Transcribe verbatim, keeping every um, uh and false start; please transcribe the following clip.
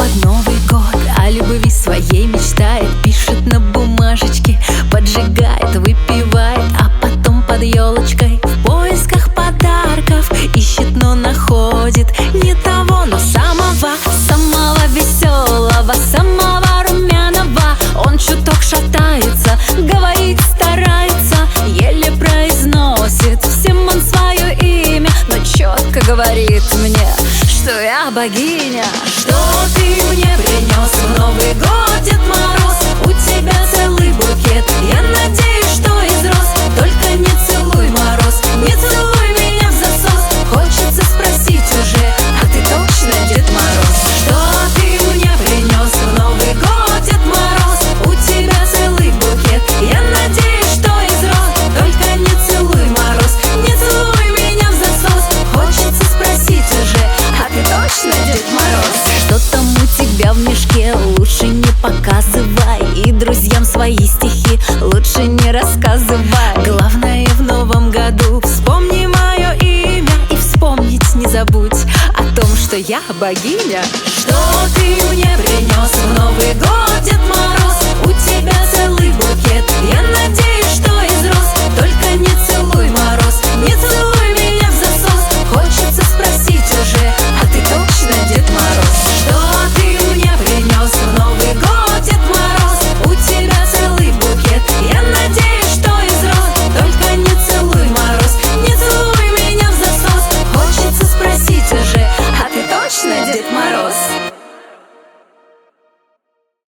под Новый год о любви своей мечтает, пишет на бумажечке, поджигает, выпивает, а потом под елочкой в поисках подарков ищет, но находит не того, но самого, самого веселого, самого румяного. Он чуток шатается, говорит, старается, еле произносит всем он свое имя, но четко говорит мне, что я богиня. Что ты мне принес в Новый год, Дед Мороз? У тебя целый букет, я надеюсь, что из роз. Только не целуй, Мороз, не целуй меня в засос. Хочется спросить уже, а ты точно Дед Мороз? Что ты мне принес в Новый год, Дед Мороз? У тебя целый букет, я надеюсь, что из роз. Только не целуй, Мороз, не целуй меня в засос. Хочется спросить уже, а ты точно Дед Мороз? Что там у тебя в мешке, лучше не показывай. И друзьям свои стихи лучше не рассказывай. Главное в новом году вспомни мое имя и вспомнить не забудь о том, что я богиня. Что ты мне принес в Новый год, Дед Мороз? У тебя целый букет, я надеюсь, что из роз. Только не целуй, Мороз, не целуй